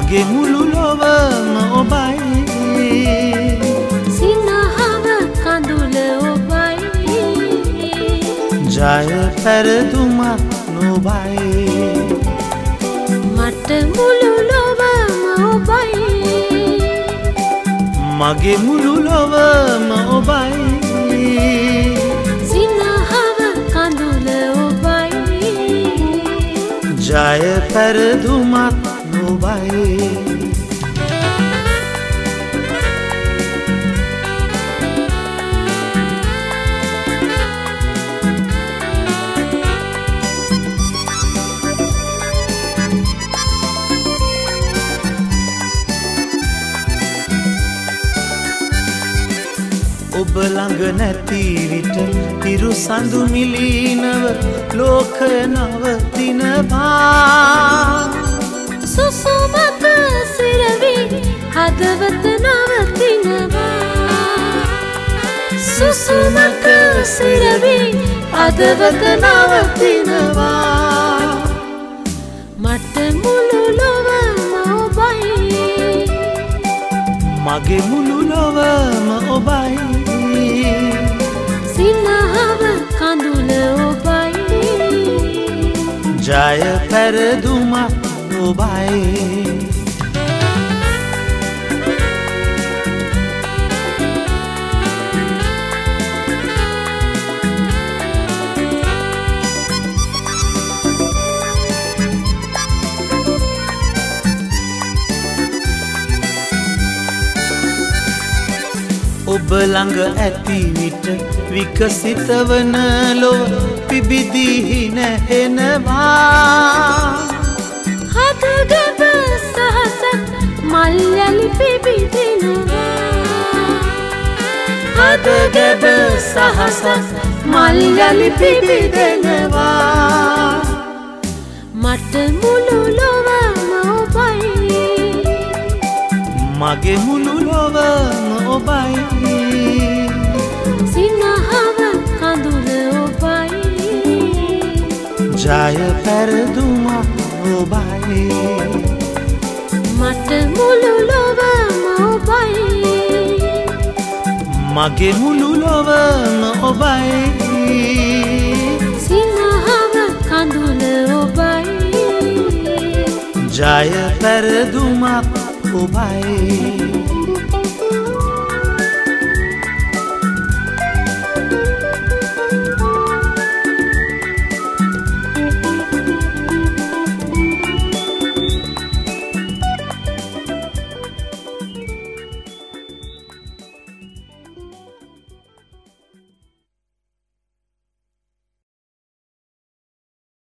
මගේ මුළු ලොවම ඔබයි සිනහව කඳුල ඔබයි ජය පැරදුමක් නොබයි මට මුළු ලොවම ඔබයි මගේ මුළු ලොවම ඔබයි සිනහව කඳුල ඔබයි ජය පැරදුමක් නොබයි ඔබ ළඟ නැති විට හිරු සඳු මිලිනව ලෝකය නවතිනවා සුසුමක සිරවි හදවත නවතිනවා සුසුමක සිරවි හදවත නවතිනවා මට මුළු ලොවම ඔබයි මගේ මුළු ලොවම ඔබයි සිනහව කඳුල ඔබයි ජය පැරදුමක් ඔබයි ඔබ ළඟ ඇති විට විකසිත වන ලොව පිබිදී නැහෙනවා හදගැබ සහසක් මල්යලි පිබිදෙනවා හදගැබ සහසක් මල්යලි පිබිදෙනවා මට මුළු ලොවම ඔබයි මගේ මුළු ලොවම ඔබයි සිනහව කඳුල ඔබයි ජය පැරදුමක් ඔබයි මට මුළු ලොවම ඔබයි මගේ මුළු ලොවම ඔබයි සිනහව කඳුල ඔබයි ජය පැරදුමක් ඔබයි